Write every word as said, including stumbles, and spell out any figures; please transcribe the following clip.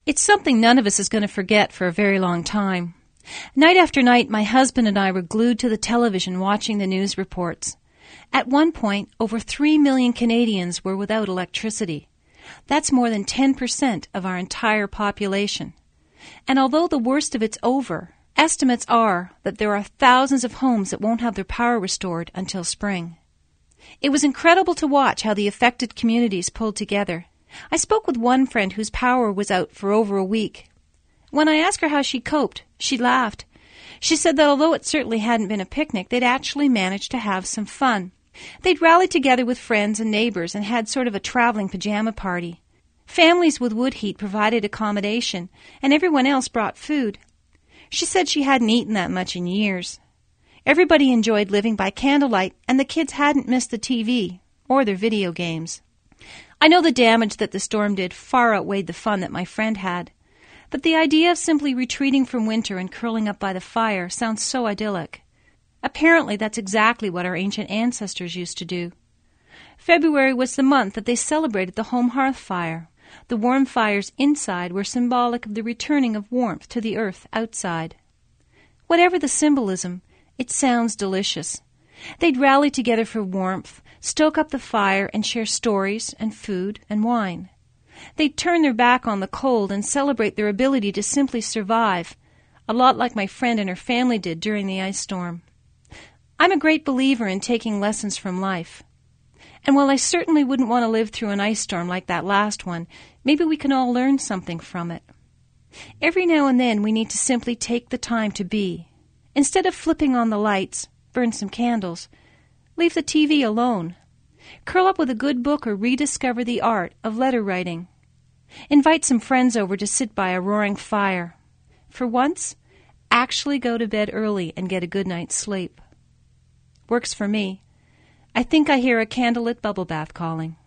It's something none of us is going to forget for a very long time. Night after night, my husband and I were glued to the television watching the news reports. At one point, over three million Canadians were without electricity. That's more than ten percent of our entire population. And although the worst of it's over, estimates are that there are thousands of homes that won't have their power restored until spring. It was incredible to watch how the affected communities pulled together. I spoke with one friend whose power was out for over a week. When I asked her how she coped, she laughed. She said that although it certainly hadn't been a picnic, they'd actually managed to have some fun. They'd rallied together with friends and neighbors and had sort of a traveling pajama party. Families with wood heat provided accommodation, and everyone else brought food. She said she hadn't eaten that much in years. Everybody enjoyed living by candlelight, and the kids hadn't missed the T V or their video games. I know the damage that the storm did far outweighed the fun that my friend had. But the idea of simply retreating from winter and curling up by the fire sounds so idyllic. Apparently that's exactly what our ancient ancestors used to do. February was the month that they celebrated the home hearth fire. The warm fires inside were symbolic of the returning of warmth to the earth outside. Whatever the symbolism, it sounds delicious. They'd rally together for warmth, stoke up the fire, and share stories and food and wine. They'd turn their back on the cold and celebrate their ability to simply survive, a lot like my friend and her family did during the ice storm. I'm a great believer in taking lessons from life. And while I certainly wouldn't want to live through an ice storm like that last one, maybe we can all learn something from it. Every now and then we need to simply take the time to be. Instead of flipping on the lights, burn some candles. Leave the T V alone. Curl up with a good book or rediscover the art of letter writing. Invite some friends over to sit by a roaring fire. For once, actually go to bed early and get a good night's sleep. Works for me. I think I hear a candlelit bubble bath calling.